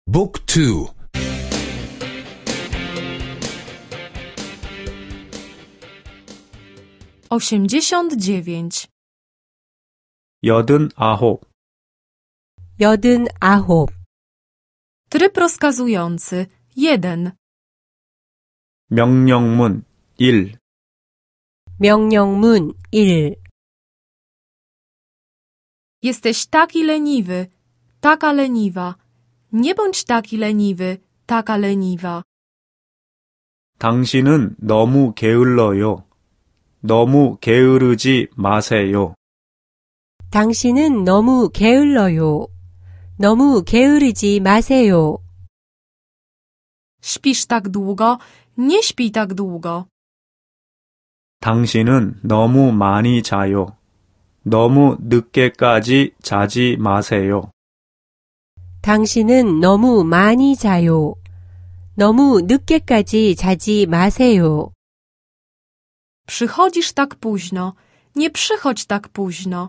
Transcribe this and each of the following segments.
Book 2. 89. 89. 89. Tryb rozkazujący 1. 명령문 1. 명령문 1. Jesteś taki leniwy, taka leniwa. Nie bądź taki leniwy, taka leniwa. 당신은 너무 게을러요. 너무 게으르지 마세요. 당신은 너무 게을러요. 너무 게으르지 마세요. Śpisz tak długo, nie śpij tak długo. 당신은 너무 많이 자요. 너무 늦게까지 자지 마세요. 당신은 너무 많이 자요. 너무 늦게까지 자지 마세요. Przychodzisz tak późno, nie przychodź tak późno.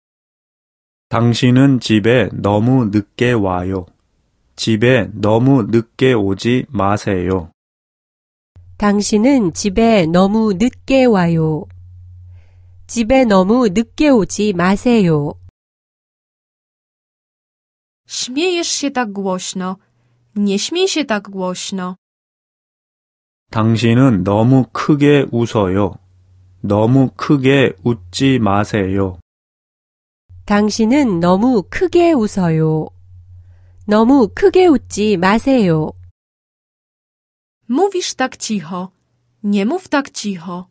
당신은 집에 너무 늦게 와요. 집에 너무 늦게 오지 마세요. 당신은 집에 너무 늦게 와요. 집에 너무 늦게 오지 마세요. Śmiejesz się tak głośno, nie śmiej się tak głośno. 당신은 너무 크게 웃어요. 너무 크게 웃지 마세요. 당신은 너무 크게 웃어요. 너무 크게 웃지 마세요. Mówisz tak cicho, nie mów tak cicho.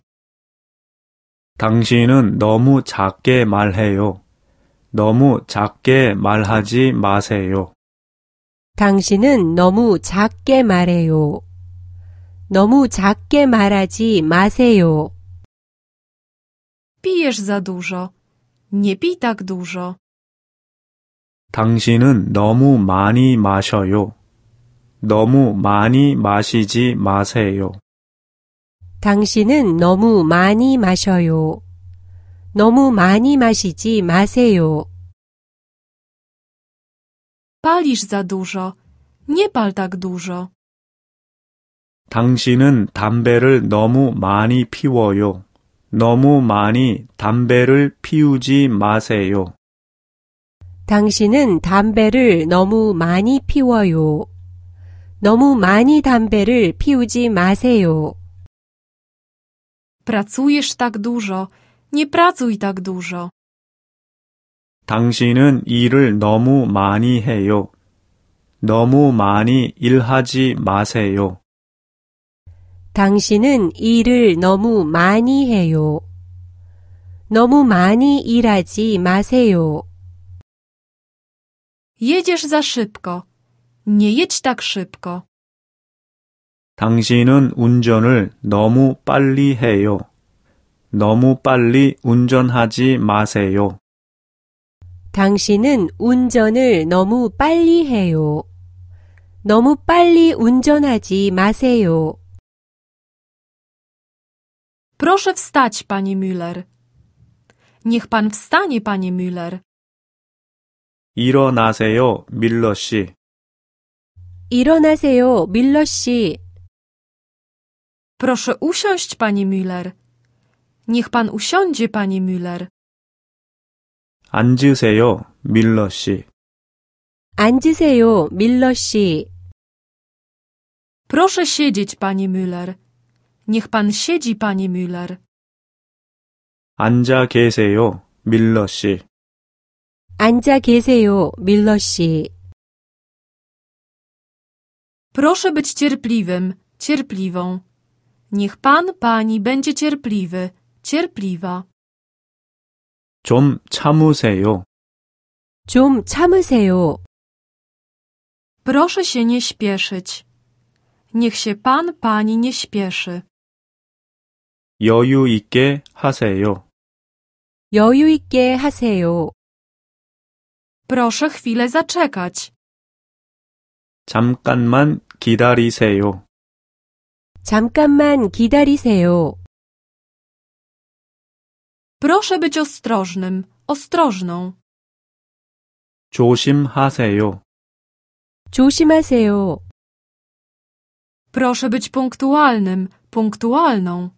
당신은 너무 작게 말해요. 너무 작게 말하지 마세요. 당신은 너무 작게 말해요. 너무 작게 말하지 마세요. Pijesz za dużo, nie pij tak dużo. 당신은 너무 많이 마셔요. 너무 많이 마시지 마세요. 당신은 너무 많이 마셔요. 너무 많이 마시지 마세요. Palisz za dużo, nie pal tak dużo. 당신은 담배를 너무 많이 피워요. 너무 많이 담배를 피우지 마세요. 당신은 담배를 너무 많이 피워요. 너무 많이 담배를 피우지 마세요. Pracujesz tak dużo, nie pracuj tak dużo. 당신은 일을 너무 많이 해요. 너무 많이 일하지 마세요. 당신은 일을 너무 많이 해요. 너무 많이 일하지 마세요. Jedziesz za szybko, nie jedź tak szybko. 당신은 운전을 너무 빨리 해요. 너무 빨리 운전하지 마세요. 당신은 운전을 너무 빨리 해요. 너무 빨리 운전하지 마세요. Proszę wstać, panie Müller. Niech pan wstanie, panie Müller. 일어나세요, 밀러 씨. 일어나세요, 밀러 씨. Proszę usiąść, panie Müller. Niech pan usiądzie, panie Müller. 앉으세요, 밀러 씨. 앉으세요, 밀러 씨. Proszę siedzieć, panie Müller. Niech pan siedzi, panie Müller. 앉아 계세요, 밀러 씨. 앉아 계세요, 밀러 씨. Proszę być cierpliwym, cierpliwą. Niech pan, pani będzie cierpliwy, cierpliwa. 좀 참으세요. 좀 참으세요. Proszę się nie śpieszyć. Niech się pan, pani nie śpieszy. 여유 있게 하세요. 여유 있게 하세요. Proszę chwilę zaczekać. 잠깐만 기다리세요. 잠깐만 기다리세요. Proszę być ostrożnym, ostrożną. 조심하세요. 조심하세요. Proszę być punktualnym, punktualną.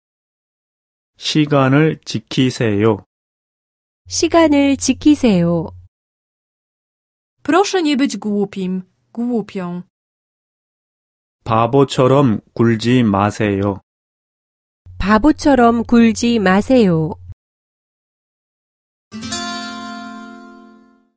시간을 지키세요. 시간을 지키세요. Proszę nie być głupim, głupią. 바보처럼 굴지 마세요. 바보처럼 굴지 마세요.